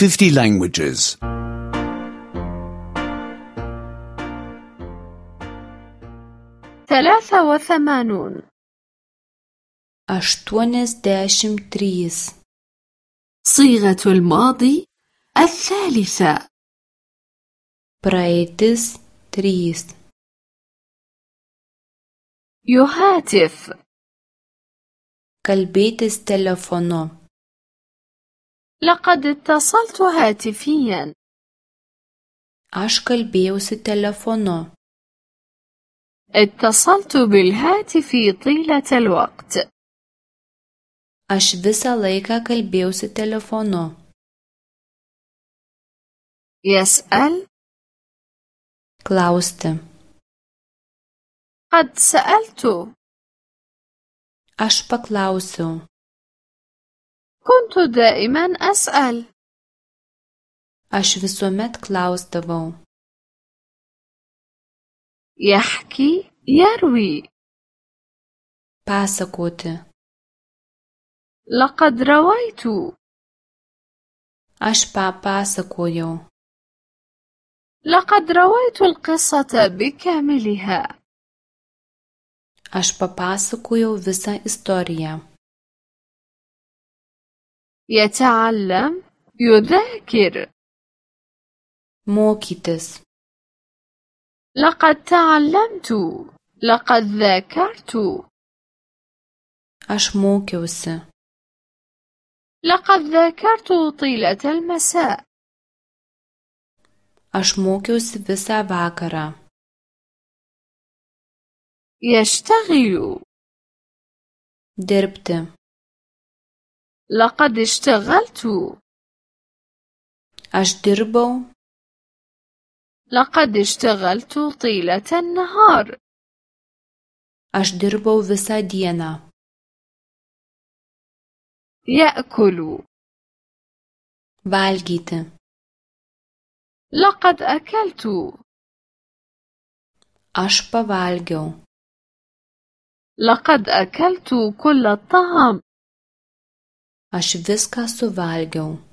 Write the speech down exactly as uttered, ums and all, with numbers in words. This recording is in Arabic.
fifty languages. ثلاثة وثمانون. aštuoniasdešimt trys. صيغة الماضي الثالثة. praeitis trys. يهاتف. kalbėtis telefonu. لقد اتصلت هاتفيا. aš kalbėjausi telefonu. اتصلت بالهاتف طيلة الوقت. aš visą laiką kalbėjausi telefonu. يسأل. klausti. قد سألت. aš paklausiau. كنت دائما أسأل. aš visuomet klausdavau. يحكي يروي. pasakoti. لقد رويت. aš papasakojau. لقد رويت القصة بكاملها. aš papasakojau visą istoriją. يتعلم يذاكر. mokytis. لقد تعلمت. لقد ذاكرت. aš mokiausi. لقد ذاكرت طيلة المساء. aš mokiausi visą vakarą. يشتغل. dirbti. لقد اشتغلت. aš dirbau. لقد اشتغلت طيلة النهار. aš dirbau visą dieną. يأكل. valgyti. لقد أكلت. aš pavalgiau. لقد أكلت كل الطعام. aš viską suvalgiau.